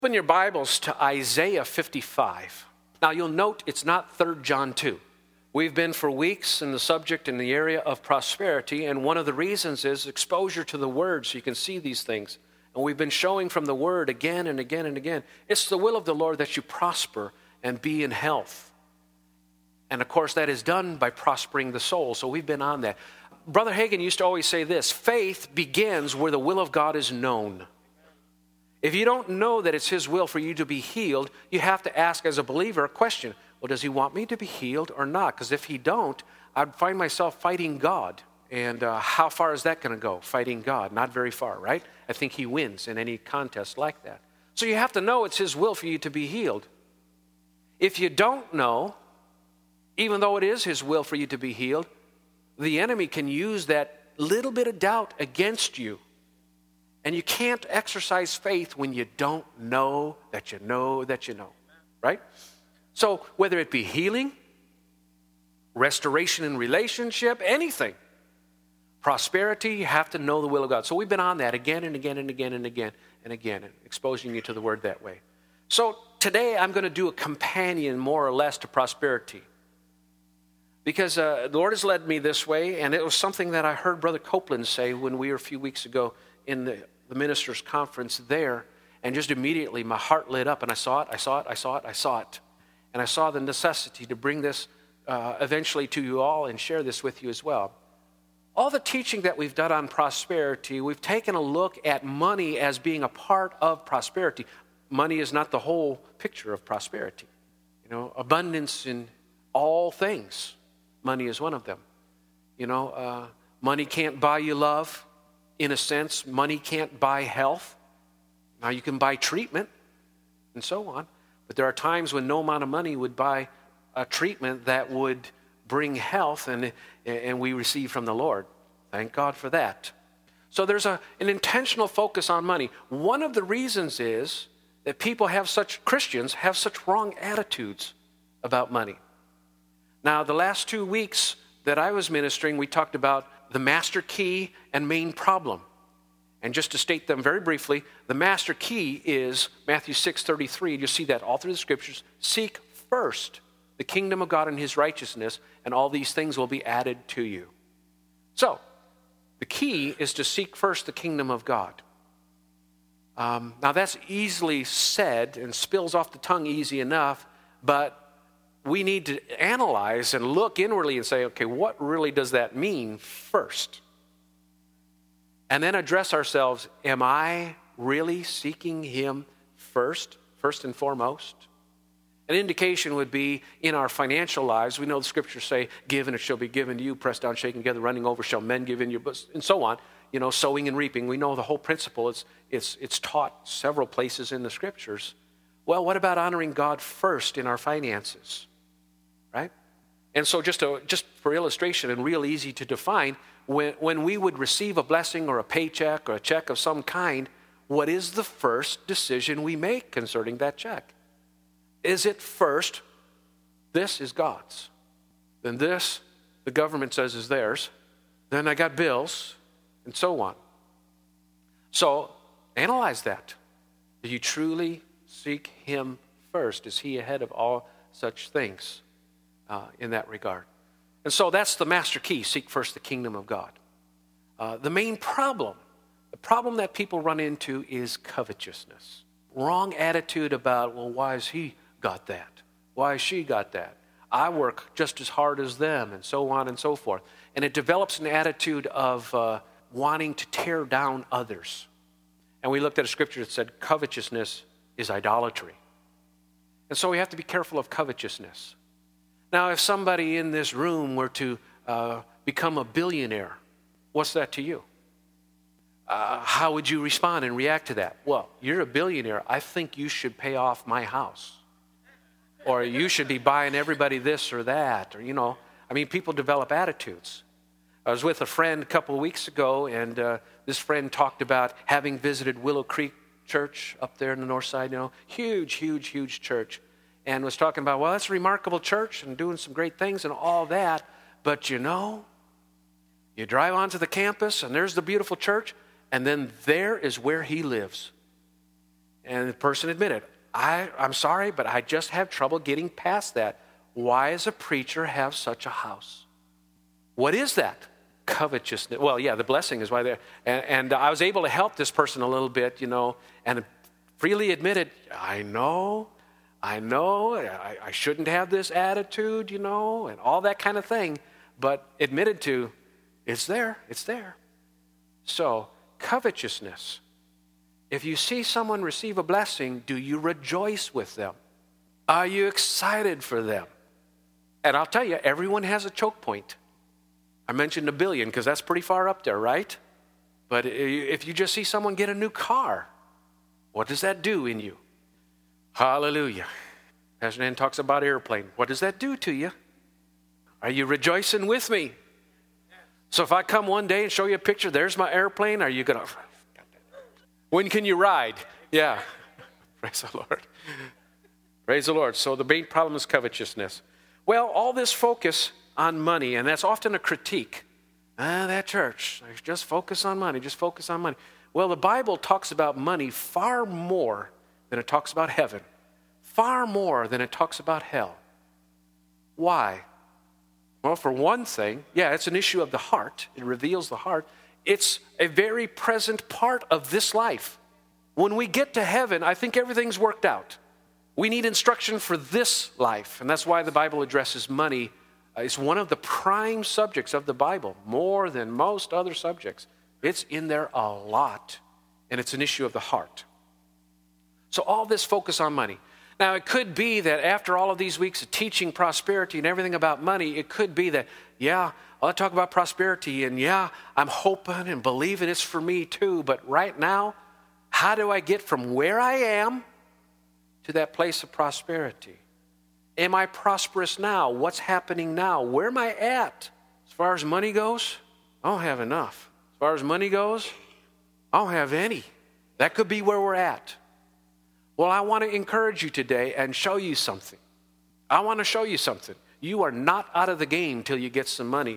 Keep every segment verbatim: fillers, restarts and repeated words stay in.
Open your Bibles to Isaiah fifty-five. Now you'll note it's not Third John two. We've been for weeks in the subject in the area of prosperity, and one of the reasons is exposure to the Word so you can see these things. And we've been showing from the Word again and again and again. It's the will of the Lord that you prosper and be in health. And of course that is done by prospering the soul, so we've been on that. Brother Hagin used to always say this: faith begins where the will of God is known. If you don't know that it's His will for you to be healed, you have to ask as a believer a question. Well, does He want me to be healed or not? Because if He don't, I'd find myself fighting God. And uh, how far is that going to go, fighting God? Not very far, right? I think He wins in any contest like that. So you have to know it's His will for you to be healed. If you don't know, even though it is His will for you to be healed, the enemy can use that little bit of doubt against you. And you can't exercise faith when you don't know that you know that you know, right? So whether it be healing, restoration in relationship, anything, prosperity, you have to know the will of God. So we've been on that again and again and again and again and again, exposing you to the Word that way. So today I'm going to do a companion more or less to prosperity. Because uh, the Lord has led me this way, and it was something that I heard Brother Copeland say when we were a few weeks ago in the, the ministers' conference there, and just immediately my heart lit up, and I saw it, I saw it, I saw it, I saw it. And I saw the necessity to bring this uh, eventually to you all and share this with you as well. All the teaching that we've done on prosperity, we've taken a look at money as being a part of prosperity. Money is not the whole picture of prosperity. You know, abundance in all things. Money is one of them. You know, uh, money can't buy you love. In a sense, money can't buy health. Now you can buy treatment and so on. But there are times when no amount of money would buy a treatment that would bring health, and, and we receive from the Lord. Thank God for that. So there's a, an intentional focus on money. One of the reasons is that people have such, Christians have such wrong attitudes about money. Now, the last two weeks that I was ministering, we talked about the master key and main problem. And just to state them very briefly, the master key is Matthew six thirty-three. You'll see that all through the Scriptures. Seek first the kingdom of God and His righteousness, and all these things will be added to you. So, the key is to seek first the kingdom of God. Um, now, that's easily said and spills off the tongue easy enough, but we need to analyze and look inwardly and say, okay, what really does that mean first? And then address ourselves, am I really seeking Him first, first and foremost? An indication would be in our financial lives. We know the Scriptures say, give and it shall be given to you, pressed down, shaken together, running over, shall men give in your bosom, and so on. You know, sowing and reaping. We know the whole principle. It's, it's, it's taught several places in the Scriptures. Well, what about honoring God first in our finances? Right? And so just, to, just for illustration and real easy to define, when, when we would receive a blessing or a paycheck or a check of some kind, what is the first decision we make concerning that check? Is it first, this is God's. Then this, the government says is theirs. Then I got bills, and so on. So analyze that. Do you truly seek Him first? Is He ahead of all such things? Uh, in that regard. And so that's the master key, seek first the kingdom of God. Uh, the main problem, the problem that people run into is covetousness. Wrong attitude about, well, why has he got that? Why has she got that? I work just as hard as them, and so on and so forth. And it develops an attitude of uh, wanting to tear down others. And we looked at a scripture that said covetousness is idolatry. And so we have to be careful of covetousness. Now, if somebody in this room were to uh, become a billionaire, what's that to you? Uh, how would you respond and react to that? Well, you're a billionaire. I think you should pay off my house. Or you should be buying everybody this or that. Or, you know, I mean, people develop attitudes. I was with a friend a couple of weeks ago, and uh, this friend talked about having visited Willow Creek Church up there in the north side, you know, huge, huge, huge church. And was talking about, well, that's a remarkable church and doing some great things and all that. But you know, you drive onto the campus and there's the beautiful church, and then there is where he lives. And the person admitted, I, I'm sorry, but I just have trouble getting past that. Why does a preacher have such a house? What is that? Covetousness. Well, yeah, the blessing is why they're, and, and I was able to help this person a little bit, you know, and freely admitted, I know, I know, I, I shouldn't have this attitude, you know, and all that kind of thing, but admitted to, it's there, it's there. So, covetousness. If you see someone receive a blessing, do you rejoice with them? Are you excited for them? And I'll tell you, everyone has a choke point. I mentioned a billion because that's pretty far up there, right? But if you just see someone get a new car, what does that do in you? Hallelujah. Pastor Dan talks about airplane. What does that do to you? Are you rejoicing with me? So if I come one day and show you a picture, there's my airplane, are you going to... When can you ride? Yeah. Praise the Lord. Praise the Lord. So the main problem is covetousness. Well, all this focus on money, and that's often a critique. Ah, that church, just focus on money, just focus on money. Well, the Bible talks about money far more than it talks about heaven, far more than it talks about hell. Why? Well, for one thing, yeah, it's an issue of the heart. It reveals the heart. It's a very present part of this life. When we get to heaven, I think everything's worked out. We need instruction for this life, and that's why the Bible addresses money. It's one of the prime subjects of the Bible, more than most other subjects. It's in there a lot, and it's an issue of the heart. So all this focus on money. Now, it could be that after all of these weeks of teaching prosperity and everything about money, it could be that, yeah, I'll talk about prosperity, and yeah, I'm hoping and believing it's for me too, but right now, how do I get from where I am to that place of prosperity? Am I prosperous now? What's happening now? Where am I at? As far as money goes, I don't have enough. As far as money goes, I don't have any. That could be where we're at. Well, I want to encourage you today and show you something. I want to show you something. You are not out of the game till you get some money.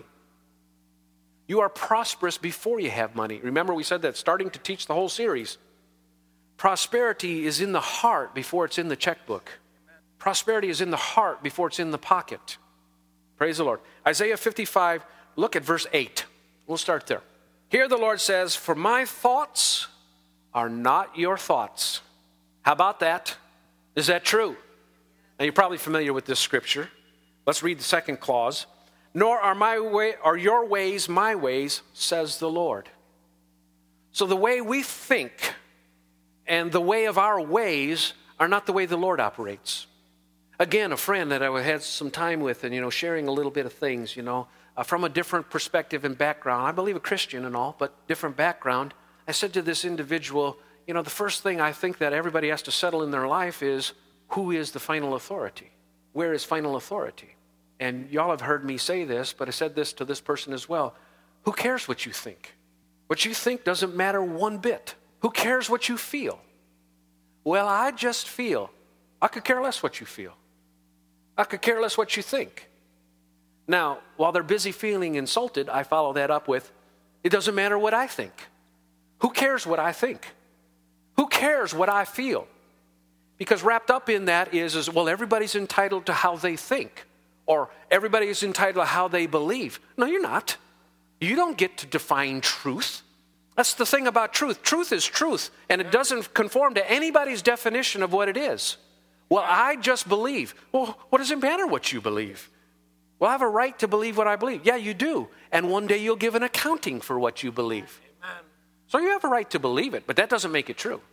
You are prosperous before you have money. Remember, we said that starting to teach the whole series. Prosperity is in the heart before it's in the checkbook. Prosperity is in the heart before it's in the pocket. Praise the Lord. Isaiah fifty-five, look at verse eight. We'll start there. Here the Lord says, for my thoughts are not your thoughts. How about that? Is that true? Now you're probably familiar with this scripture. Let's read the second clause. Nor are my way, are your ways my ways, says the Lord. So the way we think and the way of our ways are not the way the Lord operates. Again, a friend that I had some time with and, you know, sharing a little bit of things, you know, uh, from a different perspective and background. I believe a Christian and all, but different background. I said to this individual, you know, the first thing I think that everybody has to settle in their life is, who is the final authority? Where is final authority? And y'all have heard me say this, but I said this to this person as well. Who cares what you think? What you think doesn't matter one bit. Who cares what you feel? Well, I just feel. I could care less what you feel. I could care less what you think. Now, while they're busy feeling insulted, I follow that up with, it doesn't matter what I think. Who cares what I think? Who cares what I feel? Because wrapped up in that is, is, well, everybody's entitled to how they think. Or everybody is entitled to how they believe. No, you're not. You don't get to define truth. That's the thing about truth. Truth is truth, and it doesn't conform to anybody's definition of what it is. Well, I just believe. Well, what does it matter what you believe? Well, I have a right to believe what I believe. Yeah, you do. And one day you'll give an accounting for what you believe. Amen. So you have a right to believe it, but that doesn't make it true.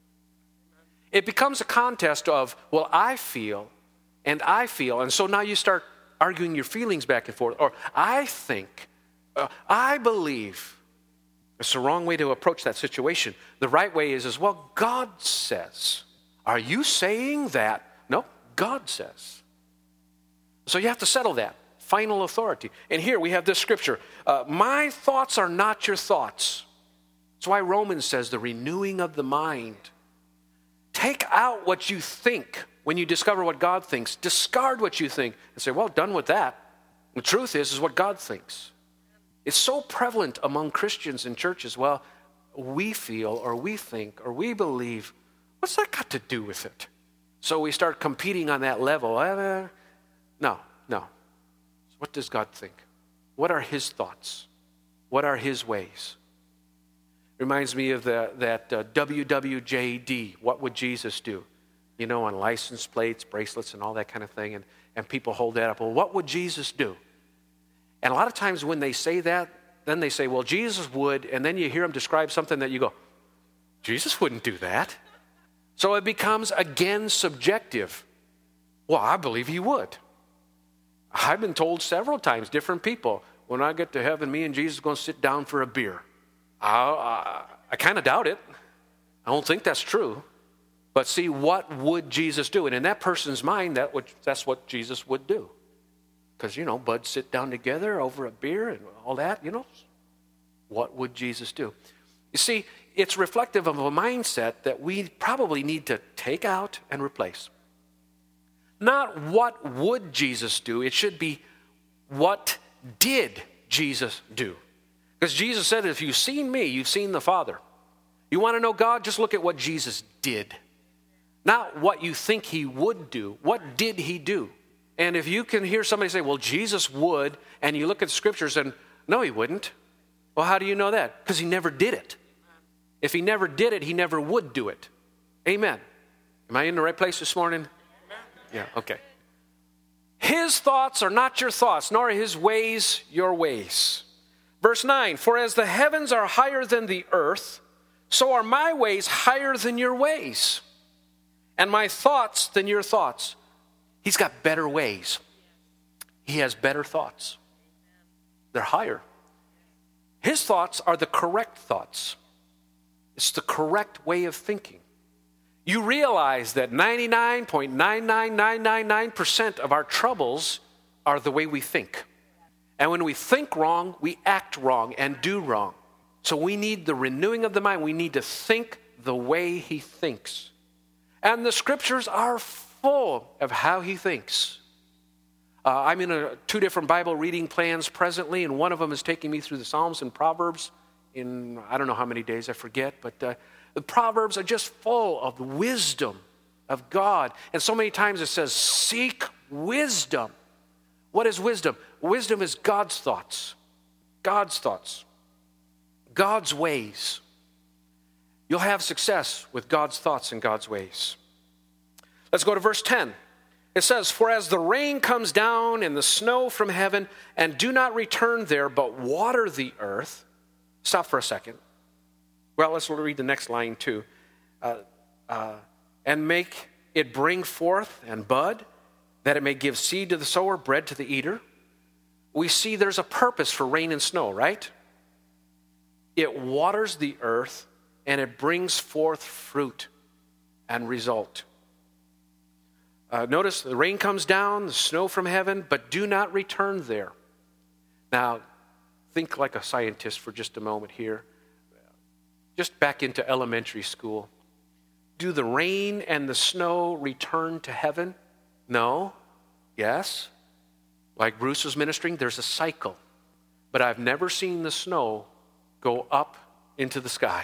It becomes a contest of, well, I feel, and I feel, and so now you start arguing your feelings back and forth. Or I think, uh, I believe. It's the wrong way to approach that situation. The right way is, is, well, God says. Are you saying that? No, God says. So you have to settle that. Final authority. And here we have this scripture. Uh, my thoughts are not your thoughts. That's why Romans says the renewing of the mind. Take out what you think when you discover what God thinks. Discard what you think and say, well, done with that. The truth is, is what God thinks. It's so prevalent among Christians in churches. Well, we feel or we think or we believe. What's that got to do with it? So we start competing on that level. Uh, no, no. What does God think? What are his thoughts? What are his ways? Reminds me of the, that uh, W W J D, what would Jesus do? You know, on license plates, bracelets, and all that kind of thing. And, and people hold that up. Well, what would Jesus do? And a lot of times when they say that, then they say, well, Jesus would, and then you hear them describe something that you go, Jesus wouldn't do that. So it becomes, again, subjective. Well, I believe he would. I've been told several times, different people, when I get to heaven, me and Jesus are going to sit down for a beer. I, I, I kind of doubt it. I don't think that's true. But see, what would Jesus do? And in that person's mind, that would, that's what Jesus would do. Because, you know, buds sit down together over a beer and all that, you know. What would Jesus do? You see, it's reflective of a mindset that we probably need to take out and replace. Not what would Jesus do, it should be what did Jesus do? Because Jesus said, if you've seen me, you've seen the Father. You want to know God? Just look at what Jesus did. Not what you think he would do. What did he do? And if you can hear somebody say, well, Jesus would, and you look at the scriptures and, no, he wouldn't. Well, how do you know that? Because he never did it. If he never did it, he never would do it. Amen. Am I in the right place this morning? Yeah, okay. His thoughts are not your thoughts, nor are his ways your ways. Verse nine, for as the heavens are higher than the earth, so are my ways higher than your ways, and my thoughts than your thoughts. He's got better ways. He has better thoughts. They're higher. His thoughts are the correct thoughts. It's the correct way of thinking. You realize that ninety-nine point nine nine nine nine nine percent of our troubles are the way we think. And when we think wrong, we act wrong and do wrong. So we need the renewing of the mind. We need to think the way he thinks. And the scriptures are full of how he thinks. Uh, I'm in a, two different Bible reading plans presently, and one of them is taking me through the Psalms and Proverbs in, I don't know how many days, I forget, but uh, the Proverbs are just full of the wisdom of God. And so many times it says, seek wisdom. What is wisdom? Wisdom is God's thoughts. God's thoughts. God's ways. You'll have success with God's thoughts and God's ways. Let's go to verse ten. It says, for as the rain comes down and the snow from heaven, and do not return there, but water the earth. Stop for a second. Well, let's read the next line too. Uh, uh, and make it bring forth and bud, that it may give seed to the sower, bread to the eater. We see there's a purpose for rain and snow, right? It waters the earth and it brings forth fruit and result. Uh, notice the rain comes down, the snow from heaven, but do not return there. Now, think like a scientist for just a moment here. Just back into elementary school. Do the rain and the snow return to heaven? No. Yes. Like Bruce was ministering, there's a cycle. But I've never seen the snow go up into the sky.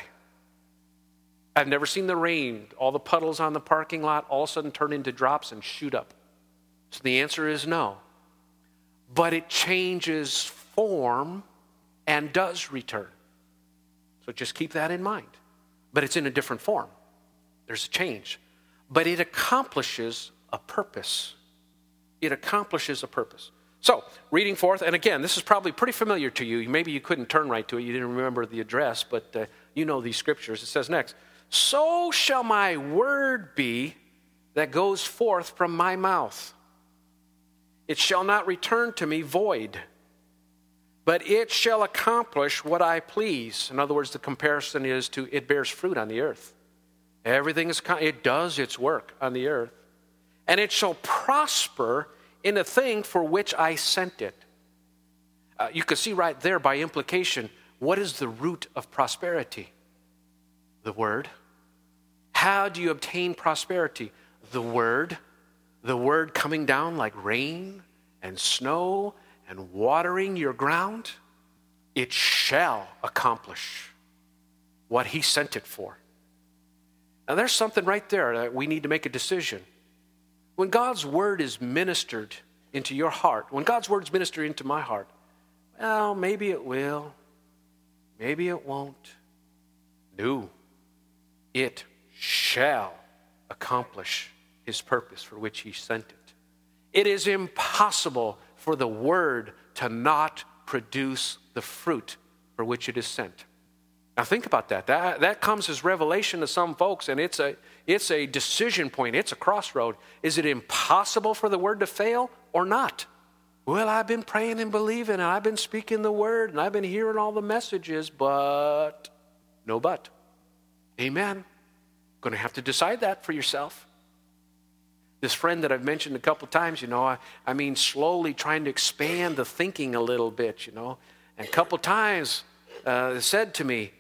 I've never seen the rain, all the puddles on the parking lot, all of a sudden turn into drops and shoot up. So the answer is no. But it changes form and does return. So just keep that in mind. But it's in a different form. There's a change. But it accomplishes a purpose. It accomplishes a purpose. So, reading forth, and again, this is probably pretty familiar to you. Maybe you couldn't turn right to it. You didn't remember the address, but uh, you know these scriptures. It says next, so shall my word be that goes forth from my mouth. It shall not return to me void, but it shall accomplish what I please. In other words, the comparison is to it bears fruit on the earth. Everything is, it does its work on the earth. And it shall prosper in a thing for which I sent it. Uh, you can see right there by implication, what is the root of prosperity? The word. How do you obtain prosperity? The word. The word coming down like rain and snow and watering your ground. It shall accomplish what he sent it for. Now there's something right there that we need to make a decision. When God's word is ministered into your heart, when God's word is ministered into my heart, well, maybe it will, maybe it won't. No, it shall accomplish his purpose for which he sent it. It is impossible for the word to not produce the fruit for which it is sent. Now think about that. That, that comes as revelation to some folks, and it's a, it's a decision point. It's a crossroad. Is it impossible for the word to fail or not? Well, I've been praying and believing, and I've been speaking the word, and I've been hearing all the messages, but no but. Amen. Going to have to decide that for yourself. This friend that I've mentioned a couple times, you know, I, I mean, slowly trying to expand the thinking a little bit, you know. And a couple times uh, said to me,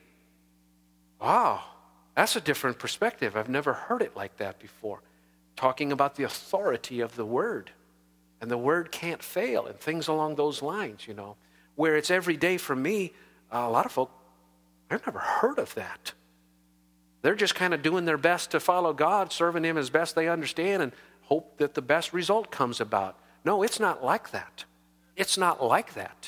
wow, that's a different perspective. I've never heard it like that before. Talking about the authority of the word. And the word can't fail and things along those lines, you know. Where it's every day for me, uh, a lot of folk, I've never heard of that. They're just kind of doing their best to follow God, serving him as best they understand, and hope that the best result comes about. No, it's not like that. It's not like that.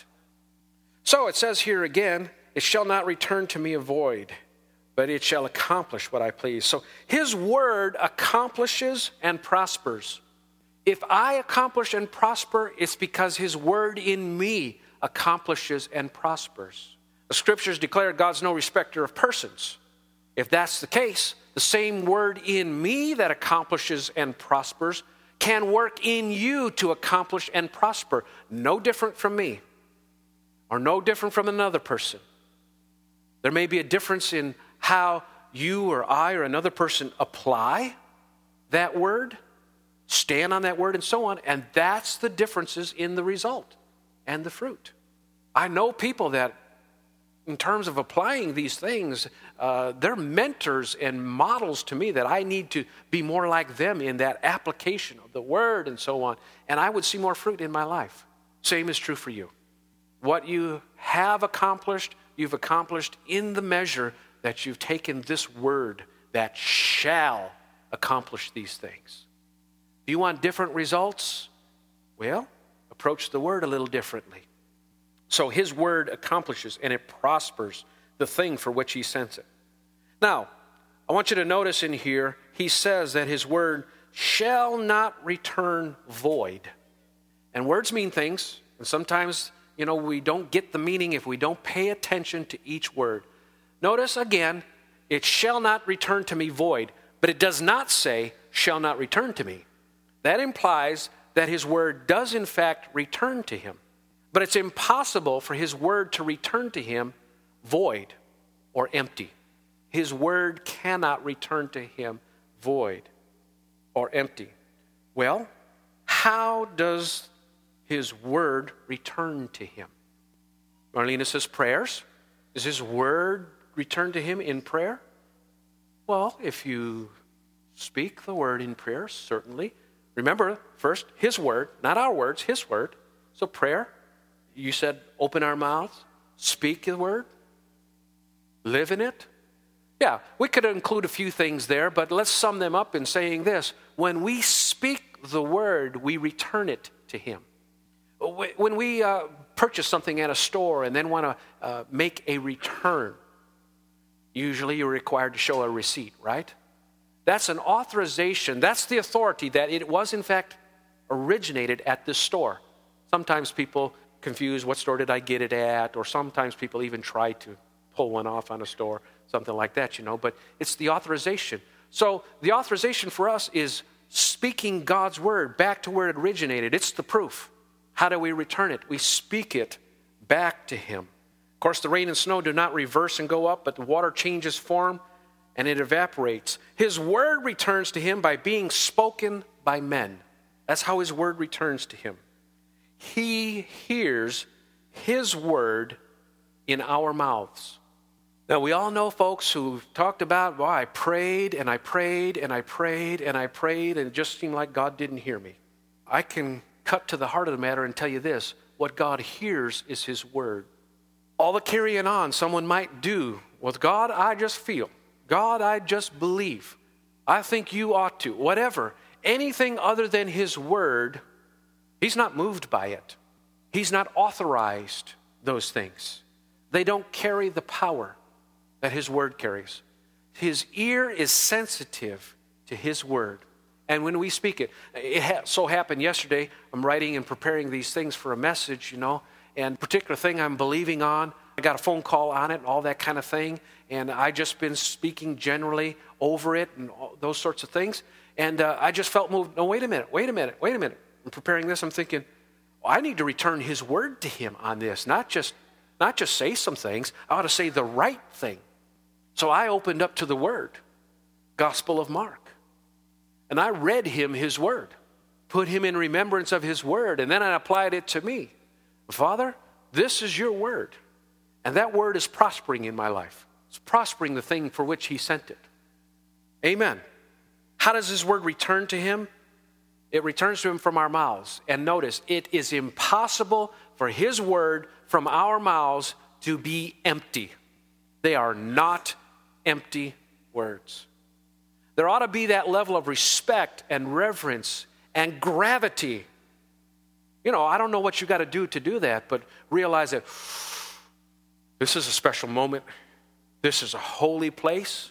So it says here again, it shall not return to me void, but it shall accomplish what I please. So his word accomplishes and prospers. If I accomplish and prosper, it's because his word in me accomplishes and prospers. The scriptures declare God's no respecter of persons. If that's the case, the same word in me that accomplishes and prospers can work in you to accomplish and prosper. No different from me, or no different from another person. There may be a difference in how you or I or another person apply that word, stand on that word, and so on, and that's the differences in the result and the fruit. I know people that, in terms of applying these things, uh, they're mentors and models to me that I need to be more like them in that application of the word and so on. And I would see more fruit in my life. Same is true for you. What you have accomplished, you've accomplished in the measure that you've taken this word that shall accomplish these things. Do you want different results? Well, approach the word a little differently. So his word accomplishes and it prospers the thing for which he sends it. Now, I want you to notice in here, he says that his word shall not return void. And words mean things, and sometimes, you know, we don't get the meaning if we don't pay attention to each word. Notice again, it shall not return to me void, but it does not say shall not return to me. That implies that his word does in fact return to him. But it's impossible for his word to return to him void or empty. His word cannot return to him void or empty. Well, how does his word return to him? Marlena says prayers. Does his word return to him in prayer? Well, if you speak the word in prayer, certainly. Remember, first, his word, not our words, his word. So prayer. You said, open our mouths, speak the word, live in it. Yeah, we could include a few things there, but let's sum them up in saying this. When we speak the word, we return it to him. When we uh, purchase something at a store and then want to uh, make a return, usually you're required to show a receipt, right? That's an authorization. That's the authority that it was, in fact, originated at this store. Sometimes people confuse, what store did I get it at? Or sometimes people even try to pull one off on a store, something like that, you know. But it's the authorization. So the authorization for us is speaking God's word back to where it originated. It's the proof. How do we return it? We speak it back to him. Of course, the rain and snow do not reverse and go up, but the water changes form and it evaporates. His word returns to him by being spoken by men. That's how his word returns to him. He hears his word in our mouths. Now, we all know folks who talked about, well, I prayed and I prayed and I prayed and I prayed and it just seemed like God didn't hear me. I can cut to the heart of the matter and tell you this. What God hears is his word. All the carrying on someone might do with God, I just feel. God, I just believe. I think you ought to. Whatever. Anything other than his word, he's not moved by it. He's not authorized those things. They don't carry the power that his word carries. His ear is sensitive to his word. And when we speak it, it ha- so happened yesterday, I'm writing and preparing these things for a message, you know, and particular thing I'm believing on, I got a phone call on it and all that kind of thing, and I just been speaking generally over it and all those sorts of things, and uh, I just felt moved. No, wait a minute, wait a minute, wait a minute. I'm preparing this, I'm thinking, well, I need to return his word to him on this, not just, not just say some things, I ought to say the right thing. So I opened up to the word, Gospel of Mark. And I read him his word, put him in remembrance of his word, and then I applied it to me. Father, this is your word, and that word is prospering in my life. It's prospering the thing for which he sent it. Amen. How does his word return to him? It returns to him from our mouths. And notice, it is impossible for his word from our mouths to be empty. They are not empty words. There ought to be that level of respect and reverence and gravity. You know, I don't know what you got to do to do that, but realize that this is a special moment. This is a holy place.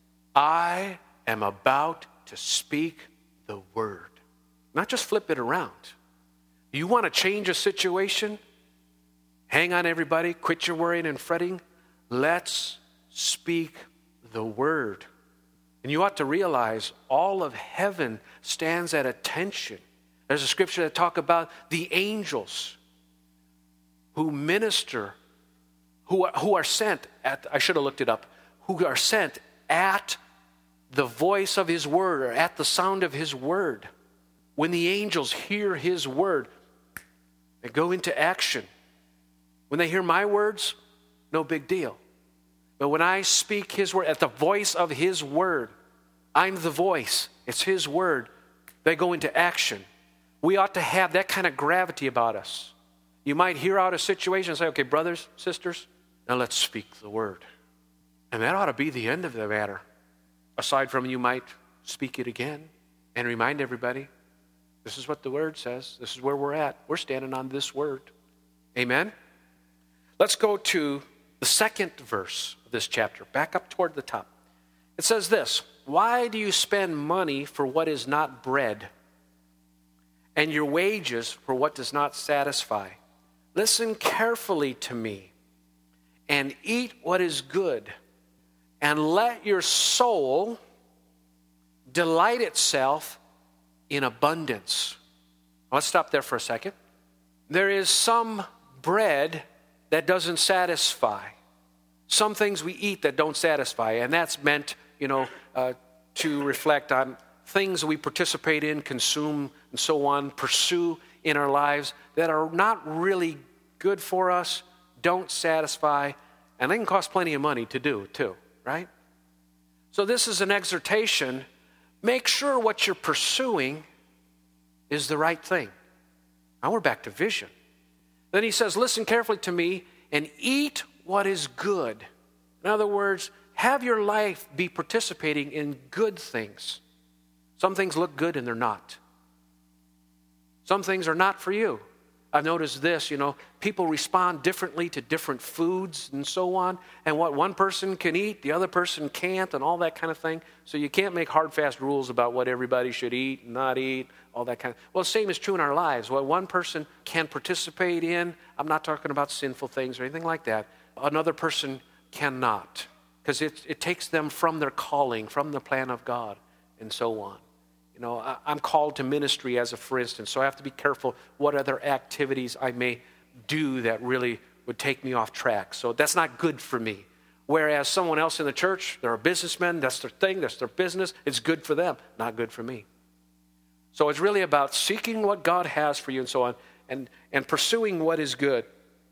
I am about to speak the word. Not just flip it around. You want to change a situation? Hang on, everybody. Quit your worrying and fretting. Let's speak the word. And you ought to realize all of heaven stands at attention. There's a scripture that talk about the angels who minister, who are, who are sent at, I should have looked it up, who are sent at the voice of his word or at the sound of his word. When the angels hear his word, they go into action. When they hear my words, no big deal. But when I speak his word, at the voice of his word, I'm the voice, it's his word, they go into action. We ought to have that kind of gravity about us. You might hear out a situation and say, okay, brothers, sisters, now let's speak the word. And that ought to be the end of the matter. Aside from you might speak it again and remind everybody, this is what the word says, this is where we're at. We're standing on this word. Amen? Let's go to the second verse of this chapter, back up toward the top. It says this, why do you spend money for what is not bread, and your wages for what does not satisfy? Listen carefully to me, and eat what is good, and let your soul delight itself in abundance. Let's stop there for a second. There is some bread that doesn't satisfy. Some things we eat that don't satisfy, and that's meant, you know, uh, to reflect on things we participate in, consume, and so on, pursue in our lives that are not really good for us, don't satisfy, and they can cost plenty of money to do too, right? So this is an exhortation. Make sure what you're pursuing is the right thing. Now we're back to vision. Then he says, listen carefully to me and eat what is good. In other words, have your life be participating in good things. Some things look good and they're not. Some things are not for you. I've noticed this, you know, people respond differently to different foods and so on. And what one person can eat, the other person can't, and all that kind of thing. So you can't make hard, fast rules about what everybody should eat and not eat, all that kind of. Well, the same is true in our lives. What one person can participate in, I'm not talking about sinful things or anything like that. Another person cannot, because it, it takes them from their calling, from the plan of God, and so on. You know, I, I'm called to ministry as a for instance, so I have to be careful what other activities I may do that really would take me off track. So that's not good for me. Whereas someone else in the church, they're a businessman, that's their thing, that's their business, it's good for them, not good for me. So it's really about seeking what God has for you and so on, and, and pursuing what is good.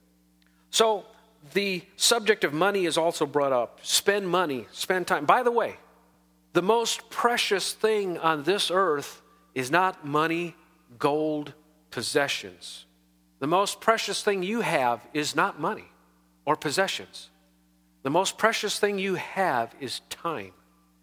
So the subject of money is also brought up. Spend money, spend time. By the way, the most precious thing on this earth is not money, gold, possessions. The most precious thing you have is not money or possessions. The most precious thing you have is time.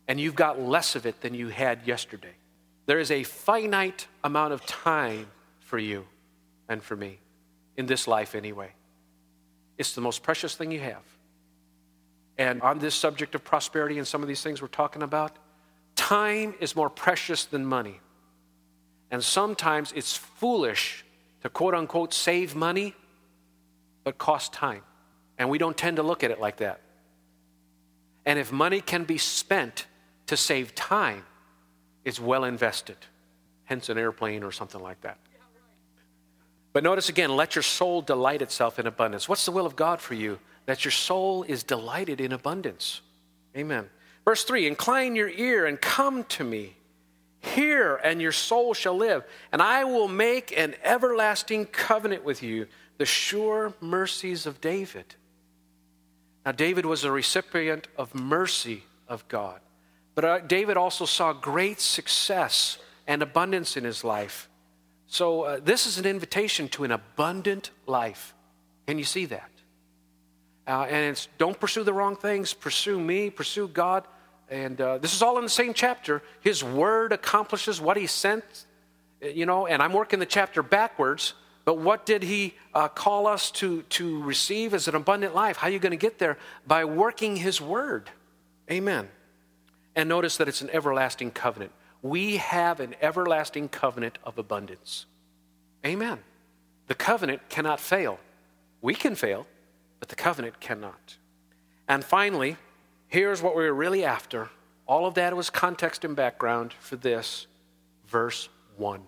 and you've got less of it than you had yesterday. There is a finite amount of time for you and for me, in this life anyway. It's the most precious thing you have. And on this subject of prosperity and some of these things we're talking about, time is more precious than money. And sometimes it's foolish to quote unquote save money, but cost time. And we don't tend to look at it like that. And if money can be spent to save time, it's well invested. Hence an airplane or something like that. But notice again, let your soul delight itself in abundance. What's the will of God for you? That your soul is delighted in abundance. Amen. Verse three, incline your ear and come to me. Hear, and your soul shall live. And I will make an everlasting covenant with you, the sure mercies of David. Now, David was a recipient of mercy of God. But David also saw great success and abundance in his life. So uh, this is an invitation to an abundant life. Can you see that? Uh, and it's don't pursue the wrong things. Pursue me. Pursue God. And uh, this is all in the same chapter. His word accomplishes what he sent. You know, and I'm working the chapter backwards. But what did he uh, call us to, to receive as an abundant life? How are you going to get there? By working his word. Amen. And notice that it's an everlasting covenant. We have an everlasting covenant of abundance. Amen. The covenant cannot fail. We can fail, but the covenant cannot. And finally, here's what we were really after. All of that was context and background for this. Verse one.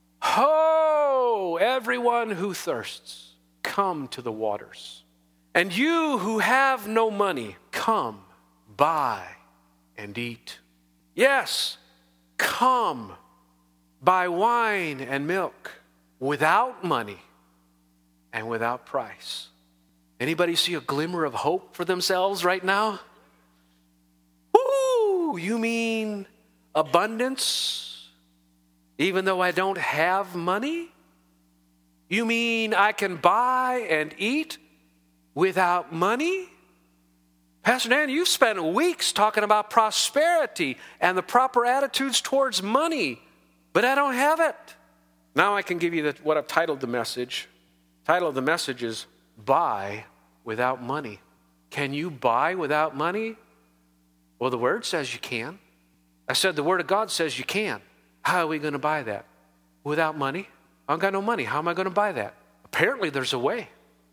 Ho, everyone who thirsts, come to the waters. And you who have no money, come, buy and eat. Yes, come, buy wine and milk without money and without price. Anybody see a glimmer of hope for themselves right now? Woo! You mean abundance? Even though I don't have money? You mean I can buy and eat without money? Pastor Dan, you've spent weeks talking about prosperity and the proper attitudes towards money, but I don't have it. Now I can give you the, what I've titled the message. The title of the message is Buy Without Money. Can you buy without money? Well, the Word says you can. I said the Word of God says you can. How are we going to buy that? Without money? I've got no money. How am I going to buy that? Apparently there's a way.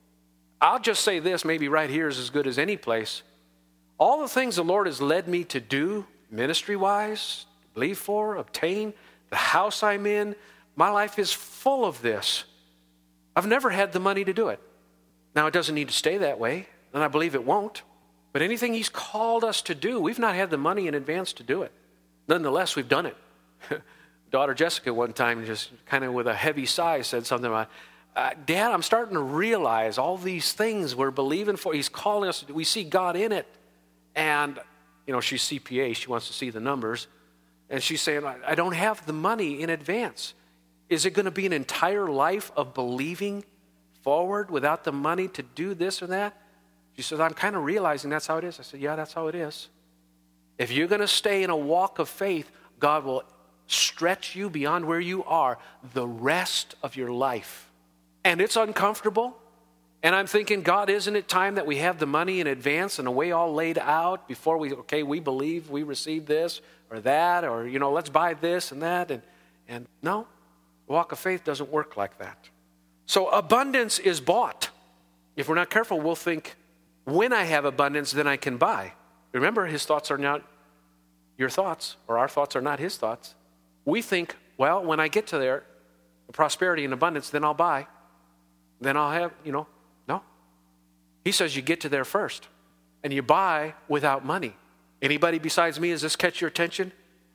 I'll just say this, maybe right here is as good as any place. All the things the Lord has led me to do, ministry-wise, believe for, obtain, the house I'm in, my life is full of this. I've never had the money to do it. Now, it doesn't need to stay that way, and I believe it won't. But anything He's called us to do, we've not had the money in advance to do it. Nonetheless, we've done it. Daughter Jessica one time, just kind of with a heavy sigh, said something about, uh, Dad, I'm starting to realize all these things we're believing for. He's calling us. We see God in it. And, you know, she's C P A. She wants to see the numbers. And she's saying, I don't have the money in advance. Is it going to be an entire life of believing forward without the money to do this or that? She says, I'm kind of realizing that's how it is. I said, yeah, that's how it is. If you're going to stay in a walk of faith, God will stretch you beyond where you are the rest of your life. And it's uncomfortable. And I'm thinking, God, isn't it time that we have the money in advance and a way all laid out before we, okay, we believe we receive this or that, or, you know, let's buy this and that. And, and no, walk of faith doesn't work like that. So abundance is bought. If we're not careful, we'll think, when I have abundance, then I can buy. Remember, His thoughts are not your thoughts, or our thoughts are not His thoughts. We think, well, when I get to there, prosperity and abundance, then I'll buy. Then I'll have, you know, no. He says you get to there first, and you buy without money. Anybody besides me, does this catch your attention?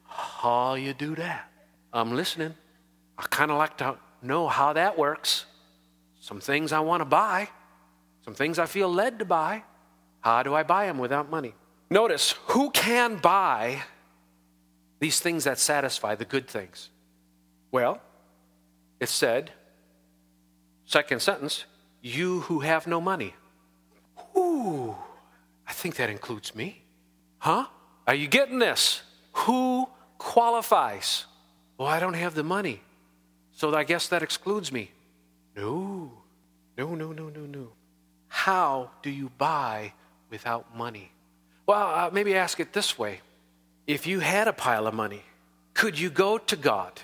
How you do that? I'm listening. I kind of like to know how that works. Some things I want to buy. Some things I feel led to buy. How do I buy them without money? Notice, who can buy these things that satisfy, the good things? Well, it said, second sentence, you who have no money. Ooh, I think that includes me. Huh? Are you getting this? Who qualifies? Well, I don't have the money, so I guess that excludes me. No, no, no, no, no, no. How do you buy without money? Well, uh, maybe ask it this way. If you had a pile of money, could you go to God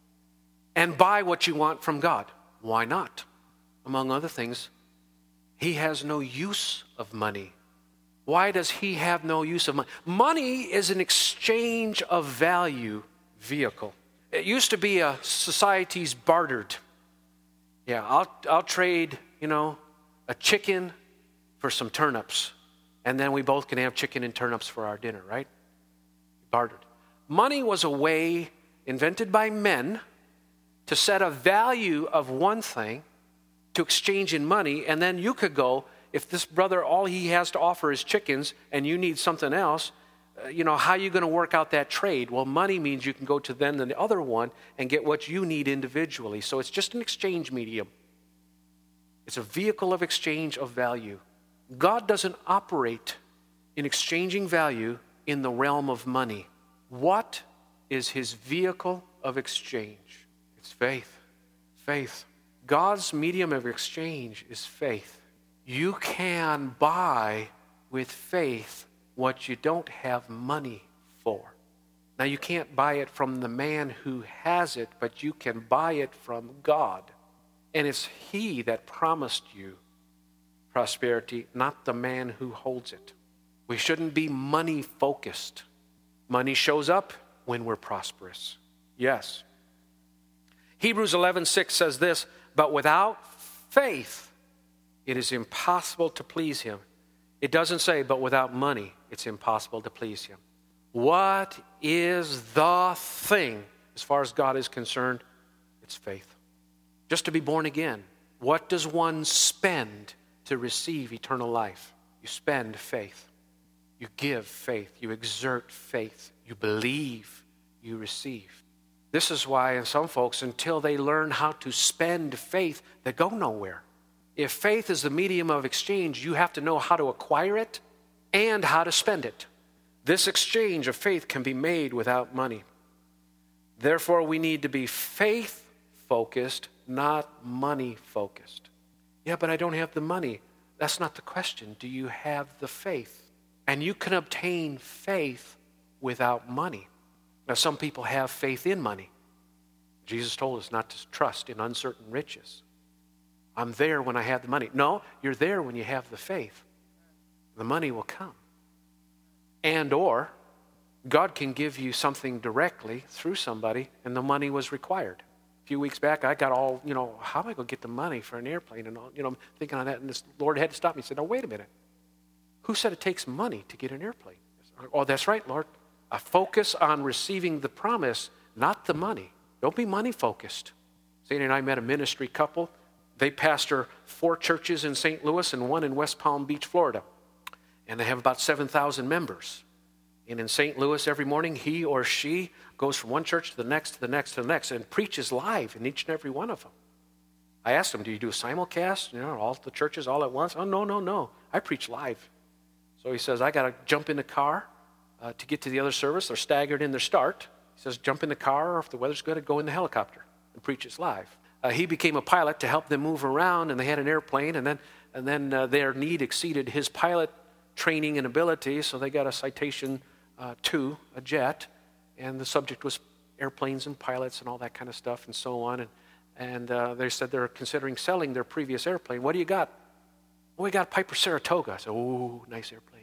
and buy what you want from God? Why not? Among other things, he has no use of money. Why does he have no use of money? Money is an exchange of value vehicle. It used to be a society's bartered. Yeah, I'll I'll trade, you know, a chicken for some turnips. And then we both can have chicken and turnips for our dinner, right? Bartered. Money was a way invented by men to set a value of one thing to exchange in money, and then you could go, if this brother, all he has to offer is chickens, and you need something else, uh, you know, how are you going to work out that trade? Well, money means you can go to then the other one and get what you need individually. So it's just an exchange medium. It's a vehicle of exchange of value. God doesn't operate in exchanging value in the realm of money. What is his vehicle of exchange? It's faith. Faith. God's medium of exchange is faith. You can buy with faith what you don't have money for. Now, you can't buy it from the man who has it, but you can buy it from God. And it's he that promised you prosperity, not the man who holds it. We shouldn't be money focused. Money shows up when we're prosperous. Yes. Hebrews eleven six says this, but without faith, it is impossible to please him. It doesn't say, but without money, it's impossible to please him. What is the thing, as far as God is concerned? It's faith. Just to be born again. What does one spend to receive eternal life? You spend faith. You give faith. You exert faith. You believe. You receive. This is why in some folks, until they learn how to spend faith, they go nowhere. If faith is the medium of exchange, you have to know how to acquire it and how to spend it. This exchange of faith can be made without money. Therefore, we need to be faith-focused, not money-focused. Yeah, but I don't have the money. That's not the question. Do you have the faith? And you can obtain faith without money. Now, some people have faith in money. Jesus told us not to trust in uncertain riches. I'm there when I have the money. No, you're there when you have the faith. The money will come. And or God can give you something directly through somebody, and the money was required. A few weeks back, I got all, you know, how am I going to get the money for an airplane? And all, you know, I'm thinking on that, and this Lord had to stop me and said, no, wait a minute. Who said it takes money to get an airplane? Oh, that's right, Lord. I focus on receiving the promise, not the money. Don't be money focused. Sandy and I met a ministry couple. They pastor four churches in Saint Louis and one in West Palm Beach, Florida. And they have about seven thousand members. And in Saint Louis, every morning, he or she goes from one church to the next, to the next, to the next, and preaches live in each and every one of them. I asked them, do you do a simulcast? You know, all the churches all at once? Oh, no, no, no. I preach live. So he says, I got to jump in the car uh, to get to the other service. They're staggered in their start. He says, jump in the car, or if the weather's good, I'd go in the helicopter and preach it live. Uh, he became a pilot to help them move around, and they had an airplane, and then and then uh, their need exceeded his pilot training and ability, so they got a Citation uh, two, a jet, and the subject was airplanes and pilots and all that kind of stuff and so on. And, and uh, they said they're considering selling their previous airplane. What do you got? Well, we got a Piper Saratoga. I said, oh, nice airplane.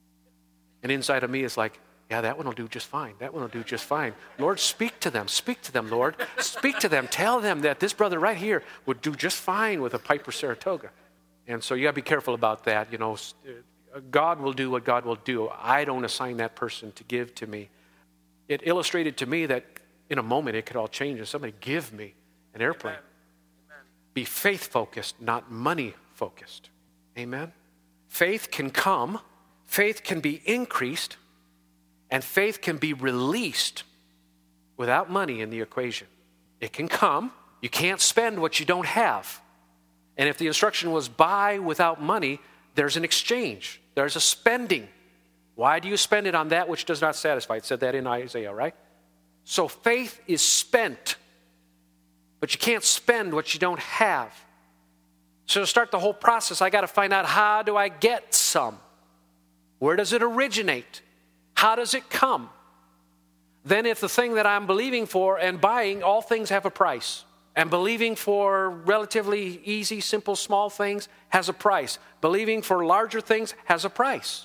And inside of me is like, yeah, that one will do just fine. That one will do just fine. Lord, speak to them. Speak to them, Lord. Speak to them. Tell them that this brother right here would do just fine with a Piper Saratoga. And so you got to be careful about that. You know, God will do what God will do. I don't assign that person to give to me. It illustrated to me that in a moment it could all change and somebody give me an airplane. Amen. Amen. Be faith-focused, not money-focused. Amen? Faith can come. Faith can be increased. And faith can be released without money in the equation. It can come. You can't spend what you don't have. And if the instruction was buy without money, there's an exchange. There's a spending. Why do you spend it on that which does not satisfy? It said that in Isaiah, right? So faith is spent, but you can't spend what you don't have. So to start the whole process, I got to find out, how do I get some? Where does it originate? How does it come? Then if the thing that I'm believing for and buying, all things have a price. And believing for relatively easy, simple, small things has a price. Believing for larger things has a price.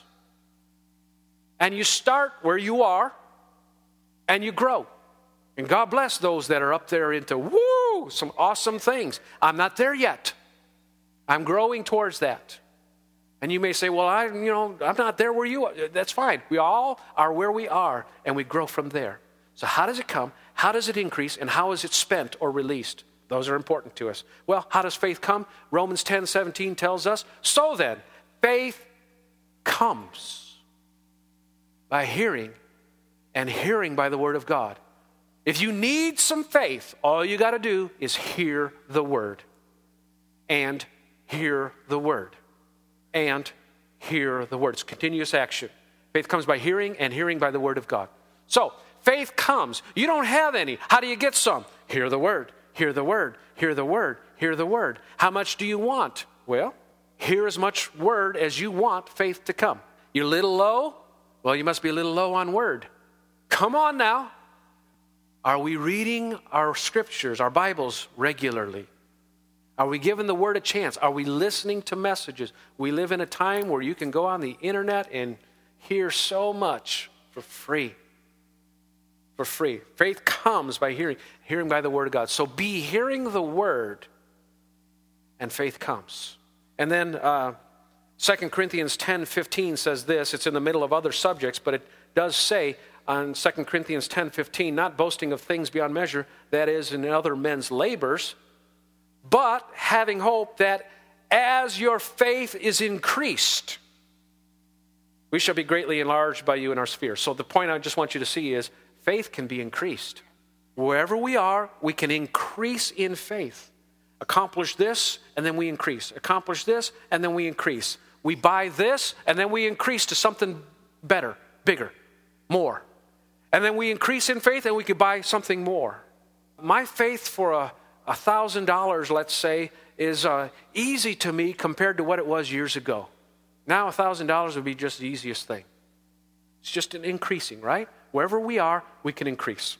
And you start where you are, and you grow. And God bless those that are up there into, woo, some awesome things. I'm not there yet. I'm growing towards that. And you may say, well, I, you know, I'm not there where you are. That's fine. We all are where we are, and we grow from there. So how does it come? How does it increase? And how is it spent or released? Those are important to us. Well, how does faith come? Romans ten seventeen tells us, so then, faith comes by hearing, and hearing by the word of God. If you need some faith, all you got to do is hear the word. And hear the word. And hear the word. It's continuous action. Faith comes by hearing, and hearing by the word of God. So, faith comes. You don't have any. How do you get some? Hear the word. Hear the word. Hear the word. Hear the word. How much do you want? Well, hear as much word as you want faith to come. You're a little low? Well, you must be a little low on word. Come on now. Are we reading our scriptures, our Bibles regularly? Are we giving the word a chance? Are we listening to messages? We live in a time where you can go on the internet and hear so much for free. For free. Faith comes by hearing, hearing by the word of God. So be hearing the word, and faith comes. And then uh, Second Corinthians ten fifteen says this. It's in the middle of other subjects, but it does say on Second Corinthians ten fifteen, not boasting of things beyond measure, that is, in other men's labors, but having hope that as your faith is increased, we shall be greatly enlarged by you in our sphere. So the point I just want you to see is faith can be increased. Wherever we are, we can increase in faith. Accomplish this, and then we increase. Accomplish this, and then we increase. We buy this, and then we increase to something better, bigger, more. And then we increase in faith, and we could buy something more. My faith for a a thousand dollars, let's say, is uh, easy to me compared to what it was years ago. Now a thousand dollars would be just the easiest thing. It's just an increasing, right? Wherever we are, we can increase.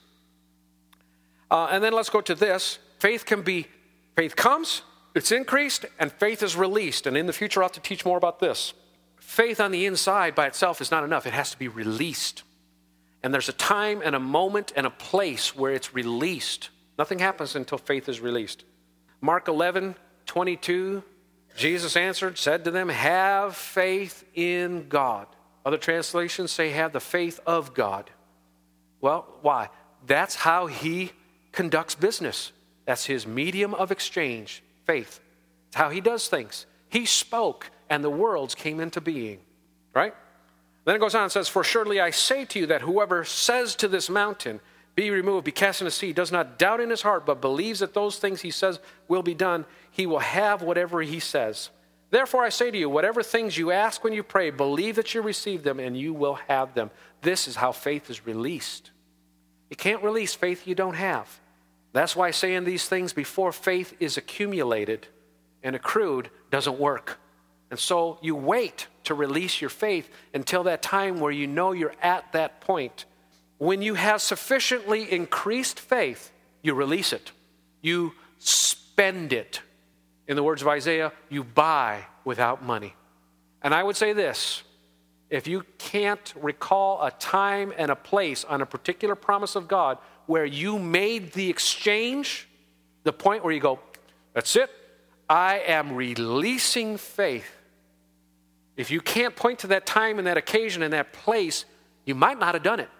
Uh, and then let's go to this. Faith can be, faith comes, it's increased, and faith is released. And in the future, I'll have to teach more about this. Faith on the inside by itself is not enough. It has to be released. And there's a time and a moment and a place where it's released. Nothing happens until faith is released. Mark eleven twenty-two, Jesus answered, said to them, have faith in God. Other translations say have the faith of God. Well, why? That's how he conducts business. That's his medium of exchange, faith. It's how he does things. He spoke, and the worlds came into being. Right? Then it goes on and says, for surely I say to you that whoever says to this mountain, be removed, be cast into the sea, does not doubt in his heart, but believes that those things he says will be done, he will have whatever he says. Therefore I say to you, whatever things you ask when you pray, believe that you receive them, and you will have them. This is how faith is released. You can't release faith you don't have. That's why saying these things before faith is accumulated and accrued doesn't work. And so you wait to release your faith until that time where you know you're at that point. When you have sufficiently increased faith, you release it. You spend it. In the words of Isaiah, you buy without money. And I would say this, if you can't recall a time and a place on a particular promise of God where you made the exchange, the point where you go, that's it, I am releasing faith. If you can't point to that time and that occasion and that place, you might not have done it.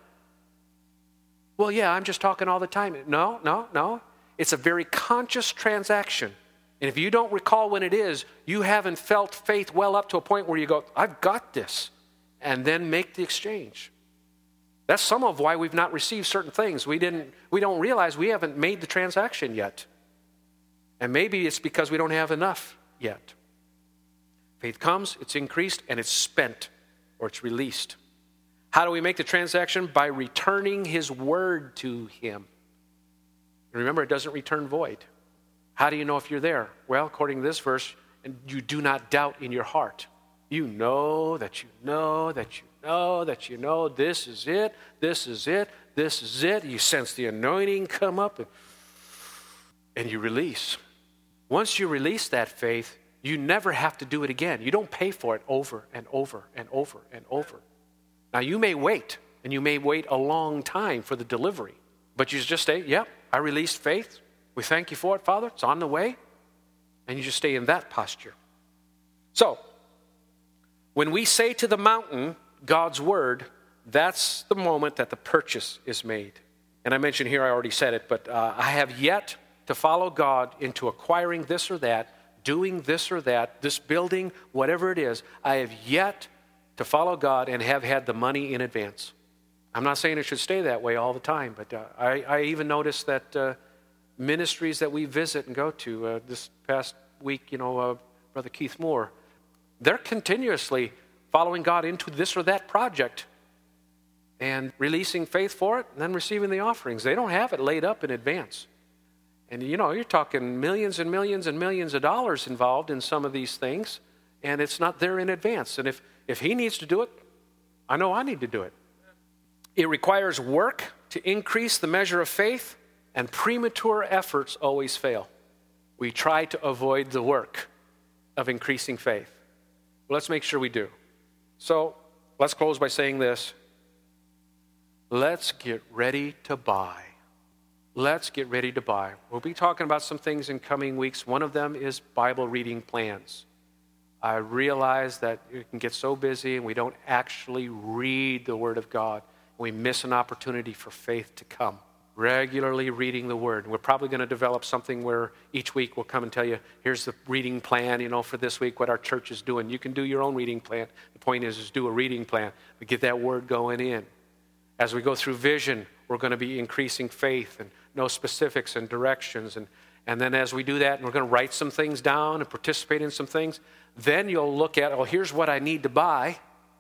Well, yeah, I'm just talking all the time. No, no, no. It's a very conscious transaction. And if you don't recall when it is, you haven't felt faith well up to a point where you go, I've got this, and then make the exchange. That's some of why we've not received certain things. We didn't, we don't realize we haven't made the transaction yet. And maybe it's because we don't have enough yet. Faith comes, it's increased, and it's spent, or it's released. How do we make the transaction? By returning his word to him. Remember, it doesn't return void. How do you know if you're there? Well, according to this verse, and you do not doubt in your heart. You know that you know that you know that you know this is it, this is it, this is it. You sense the anointing come up and, and you release. Once you release that faith, you never have to do it again. You don't pay for it over and over and over and over. Now, you may wait, and you may wait a long time for the delivery, but you just say, yep, I released faith. We thank you for it, Father. It's on the way. And you just stay in that posture. So, when we say to the mountain, God's word, that's the moment that the purchase is made. And I mentioned here, I already said it, but uh, I have yet to follow God into acquiring this or that, doing this or that, this building, whatever it is. I have yet to follow God and have had the money in advance. I'm not saying it should stay that way all the time, but uh, I, I even noticed that uh, ministries that we visit and go to, uh, this past week, you know, uh, Brother Keith Moore, they're continuously following God into this or that project and releasing faith for it and then receiving the offerings. They don't have it laid up in advance. And, you know, you're talking millions and millions and millions of dollars involved in some of these things, and it's not there in advance. And if, if he needs to do it, I know I need to do it. It requires work to increase the measure of faith, and premature efforts always fail. We try to avoid the work of increasing faith. Let's make sure we do. So let's close by saying this. Let's get ready to buy. Let's get ready to buy. We'll be talking about some things in coming weeks. One of them is Bible reading plans. I realize that we can get so busy and we don't actually read the Word of God. We miss an opportunity for faith to come. Regularly reading the Word. We're probably going to develop something where each week we'll come and tell you, here's the reading plan, you know, for this week, what our church is doing. You can do your own reading plan. The point is, is do a reading plan. But get that Word going in. As we go through vision, we're going to be increasing faith and know specifics and directions. And, and then as we do that, and we're going to write some things down and participate in some things, then you'll look at, oh, here's what I need to buy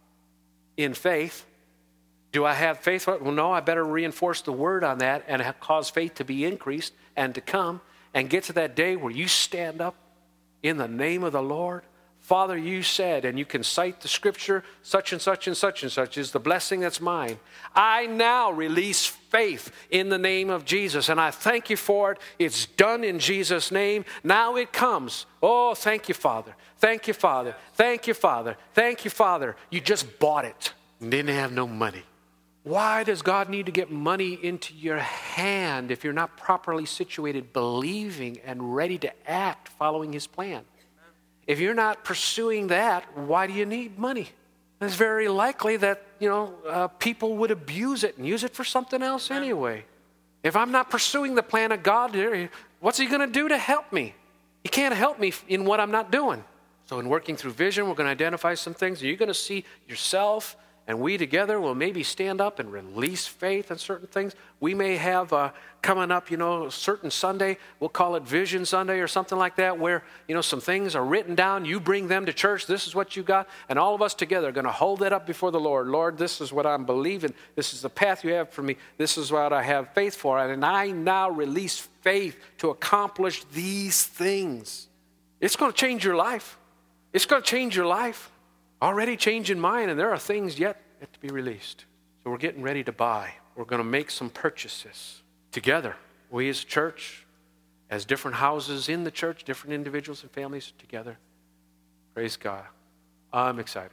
in faith. Do I have faith? Well, no, I better reinforce the word on that and cause faith to be increased and to come and get to that day where you stand up in the name of the Lord. Father, you said, and you can cite the scripture, such and such and such and such is the blessing that's mine. I now release faith in the name of Jesus, and I thank you for it. It's done in Jesus' name. Now it comes. Oh, thank you, Father. Thank you, Father. Thank you, Father. Thank you, Father. You just bought it and didn't have no money. Why does God need to get money into your hand if you're not properly situated, believing and ready to act, following his plan? If you're not pursuing that, why do you need money? It's very likely that, you know, uh, people would abuse it and use it for something else anyway. If I'm not pursuing the plan of God, what's he going to do to help me? He can't help me in what I'm not doing. So in working through vision, we're going to identify some things. You're going to see yourself, and we together will maybe stand up and release faith in certain things. We may have uh, coming up, you know, a certain Sunday, we'll call it Vision Sunday or something like that, where, you know, some things are written down. You bring them to church. This is what you got. And all of us together are going to hold that up before the Lord. Lord, this is what I'm believing. This is the path you have for me. This is what I have faith for. And I now release faith to accomplish these things. It's going to change your life. It's going to change your life. Already changing mine, and there are things yet, yet to be released. So we're getting ready to buy. We're going to make some purchases together. We as a church, as different houses in the church, different individuals and families together. Praise God. I'm excited.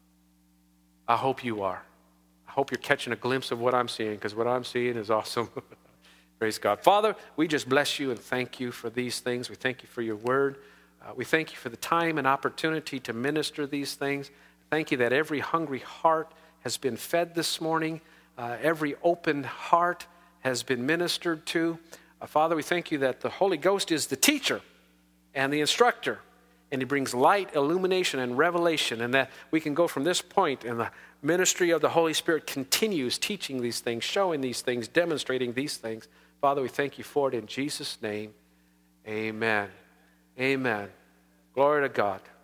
I hope you are. I hope you're catching a glimpse of what I'm seeing, because what I'm seeing is awesome. Praise God. Father, we just bless you and thank you for these things. We thank you for your word. Uh, we thank you for the time and opportunity to minister these things. Thank you that every hungry heart has been fed this morning. Uh, every open heart has been ministered to. Uh, Father, we thank you that the Holy Ghost is the teacher and the instructor, and he brings light, illumination, and revelation, and that we can go from this point, and the ministry of the Holy Spirit continues teaching these things, showing these things, demonstrating these things. Father, we thank you for it in Jesus' name. Amen. Amen. Glory to God.